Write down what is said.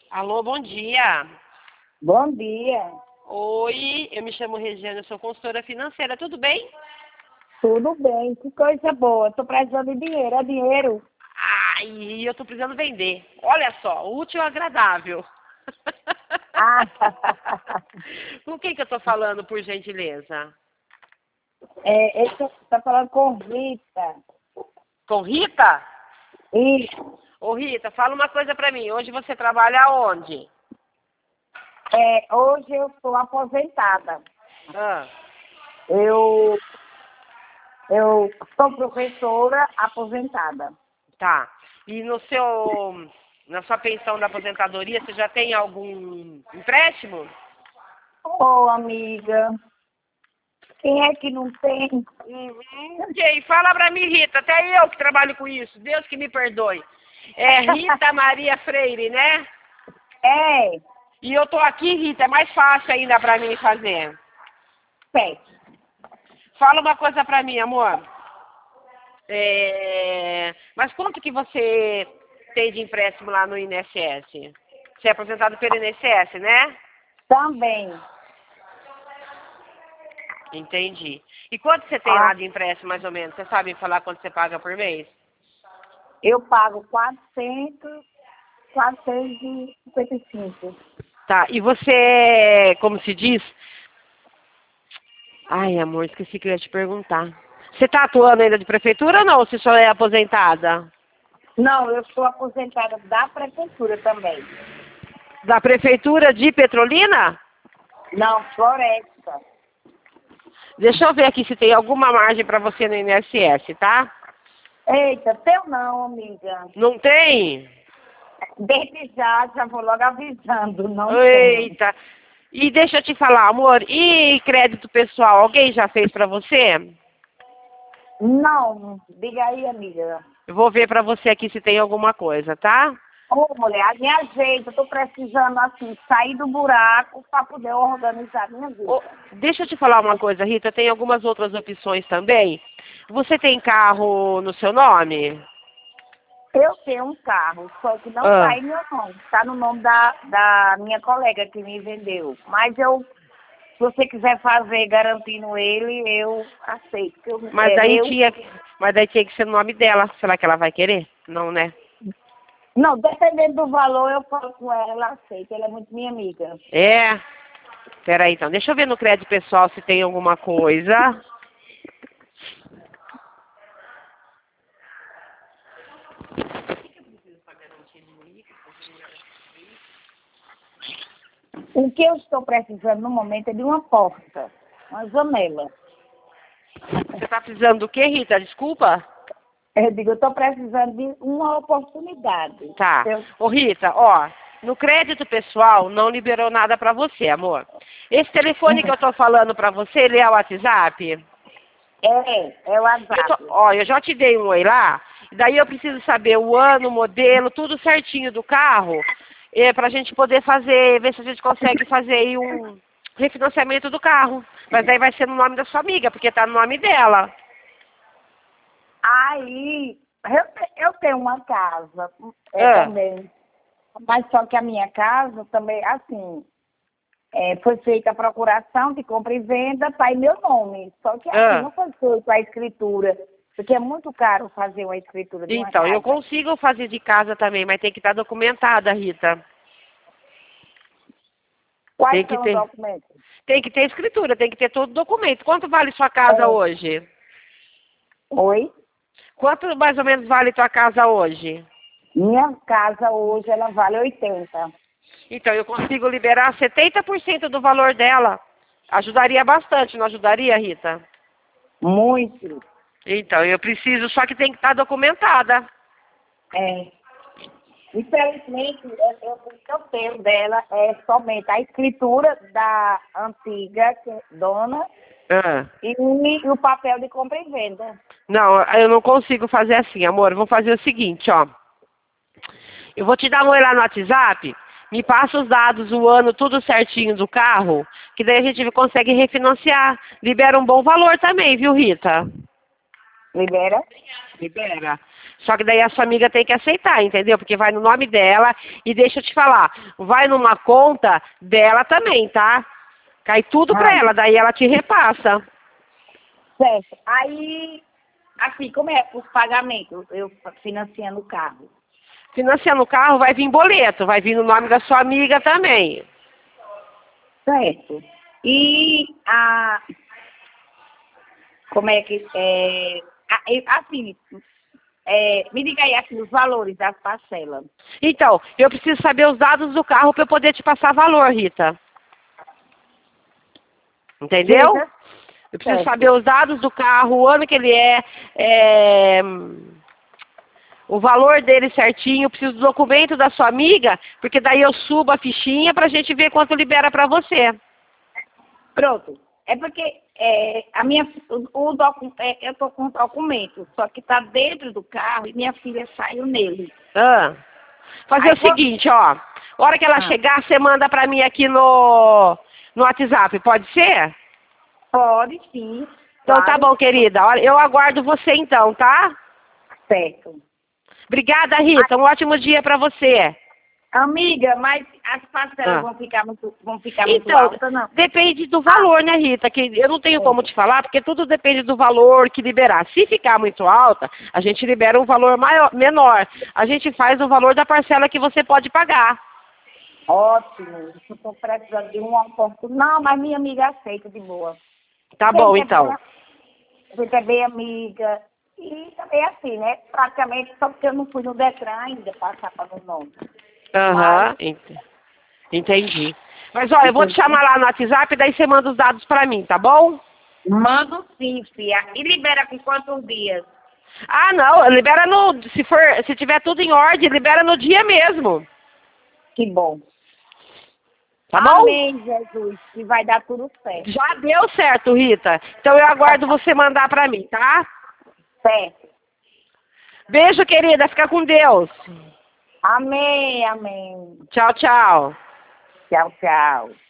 Alô, bom dia. Bom dia. Oi, eu me chamo Regiane, eu sou consultora financeira, tudo bem? Tudo bem? Que coisa boa. Estou precisando de dinheiro. É dinheiro? Ai, eu tô precisando vender. Olha só, útil e agradável. Ah, Com quem que eu tô falando, por gentileza? está falando com Rita. Com Rita? Isso. Ô Rita, fala uma coisa pra mim. Hoje você trabalha aonde? Hoje eu estou aposentada. Ah, Eu sou professora aposentada. tá. E na sua pensão da aposentadoria, você já tem algum empréstimo? Ô, amiga, quem é que não tem? Ok, fala pra mim, Rita. Até eu que trabalho com isso. Deus que me perdoe. É Rita Maria Freire, né? É, E eu tô aqui, Rita. É mais fácil ainda pra mim fazer. pé. Fala uma coisa pra mim, amor. Mas quanto que você tem de empréstimo lá no INSS? Você é aposentado pelo INSS, né? Também. Entendi. E quanto você tem Ah, lá de empréstimo, mais ou menos? Você sabe falar quanto você paga por mês? eu pago 455. Tá. E você, como se diz? Ai, amor, esqueci que eu ia te perguntar. Você tá atuando ainda de prefeitura ou não? Ou você só é aposentada? Não, eu sou aposentada da prefeitura também. Da prefeitura de Petrolina? Não, Floresta. Deixa eu ver aqui se tem alguma margem para você no INSS, tá? Eita, teu não, amiga. Não tem? Desde já vou logo avisando, não tenho. Eita. E deixa eu te falar, amor, e crédito pessoal, alguém já fez para você? Não, diga aí, amiga. Eu vou ver para você aqui se tem alguma coisa, tá? Ô, mulher, me ajeita, eu tô precisando, assim, sair do buraco para poder organizar minha Ô, vida. deixa eu te falar uma coisa, Rita, tem algumas outras opções também. Você tem carro no seu nome? Eu tenho um carro, só que não tá Ah. em meu nome. Tá no nome da minha colega que me vendeu. Mas se você quiser fazer garantindo ele, eu aceito. Mas É daí meu. tinha, mas daí tinha que ser no nome dela. Será que ela vai querer? Não, né? Não, dependendo do valor, eu falo com ela, ela aceita. Ela é muito minha amiga. É. Peraí, então. Deixa eu ver no crédito pessoal se tem alguma coisa. O que eu estou precisando no momento é de uma porta, uma janela. Você tá precisando do quê, Rita? Desculpa? Eu digo, eu estou precisando de uma oportunidade. Tá. Eu, Ô, Rita, ó, no crédito pessoal não liberou nada pra você, amor. Esse telefone que eu tô falando pra você, ele é o WhatsApp? é o WhatsApp. Eu já te dei um oi lá, e daí eu preciso saber o ano, o modelo, tudo certinho do carro, pra gente poder fazer, ver se a gente consegue fazer aí um refinanciamento do carro. Mas daí vai ser no nome da sua amiga, porque tá no nome dela. Aí, eu tenho uma casa Ah, também. Mas só que a minha casa também, assim, foi feita a procuração de compra e venda, tá em meu nome. Só que assim, ah. não foi feita a escritura, porque é muito caro fazer uma escritura de uma Então, eu casa. consigo fazer de casa também, mas tem que estar documentada, Rita. Tem Quais que são os ter. documentos? Tem que ter escritura, tem que ter todo documento. Quanto vale sua casa É, hoje? oi? Quanto mais ou menos vale tua casa hoje? Minha casa hoje, ela vale 80. Então, eu consigo liberar 70% do valor dela. Ajudaria bastante, não ajudaria, Rita? Muito. Então, eu preciso, só que tem que estar documentada. É. Infelizmente, o que eu tenho dela é somente a escritura da antiga dona Ah. e o papel de compra e venda. Não, eu não consigo fazer assim, amor. Vou fazer o seguinte, ó. Eu vou te dar um oi lá no WhatsApp. Me passa os dados, o ano, tudo certinho do carro, que daí a gente consegue refinanciar. Libera um bom valor também, viu, Rita? Libera? Libera. Só que daí a sua amiga tem que aceitar, entendeu? Porque vai no nome dela e deixa eu te falar, vai numa conta dela também, tá? Cai tudo pra ela, daí ela te repassa. Certo. Aí, assim, como é os pagamentos? Eu financiando o carro. Financiando o carro vai vir boleto, vai vir no nome da sua amiga também. Certo. E como é que assim, me diga aí assim, os valores das parcelas. Então, eu preciso saber os dados do carro para eu poder te passar valor, Rita. Entendeu? Veja, Eu preciso certo. saber os dados do carro, o ano que ele o valor dele certinho, eu preciso do documento da sua amiga, porque daí eu subo a fichinha pra gente ver quanto libera pra você. Pronto. É porque eu tô com o documento, só que tá dentro do carro e minha filha saiu nele. Fazer Aí, o seguinte, ó. A hora que ela chegar, você manda pra mim aqui no WhatsApp, pode ser? Pode, sim. Então tá Claro. bom, querida. Olha, eu aguardo você então, tá? Certo. Obrigada, Rita. Um ótimo dia pra você. Amiga, mas as parcelas vão ficar muito Então, altas, não? depende do valor, né, Rita? Que eu não tenho como te falar, porque tudo depende do valor que liberar. Se ficar muito alta, a gente libera um valor menor. A gente faz o valor da parcela que você pode pagar. Ótimo. Eu estou precisando de um oportuno. Não, mas minha amiga aceita de boa. Tá bom, então. Você é bem amiga. E também assim, né? Praticamente só porque eu não fui no Detran ainda, passar para o nome. Aham, entendi. Mas, olha, eu vou te chamar lá no WhatsApp, daí você manda os dados pra mim, tá bom? Mando sim, filha. E libera com quantos dias? Ah, não, libera se tiver tudo em ordem, libera no dia mesmo. Que bom. Tá bom? Amém, Jesus, que vai dar tudo certo. Já deu certo, Rita. Então eu aguardo você mandar pra mim, tá? Certo. Beijo, querida. Fica com Deus. Amém, amém. Tchau, tchau. Tchau, tchau.